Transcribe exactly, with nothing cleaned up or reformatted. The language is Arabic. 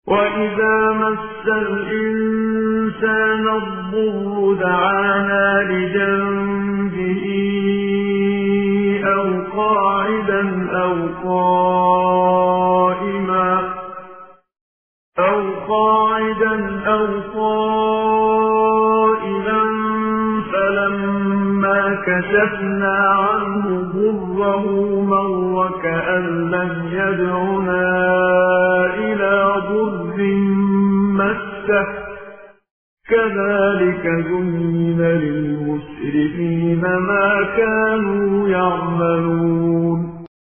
وَإِذَا مَسَّ الْإِنسَانَ الضُّرُّ دَعَانَا لِجَنبِهِ أَوْ قَاعِدًا أَوْ قَائِمًا أَوْ قَاعِدًا أَوْ قَائِمًا فَلَمَّا كَشَفْنَا عَنْهُ ضُرَّهُ مَرَّ كَأَن لَّمْ يَدْعُنَا إِلَىٰ ضُرٍّ مَّسَّهُ كَذَٰلِكَ زُيِّنَ لِلْمُسْرِفِينَ مَا كَانُوا يَعْمَلُونَ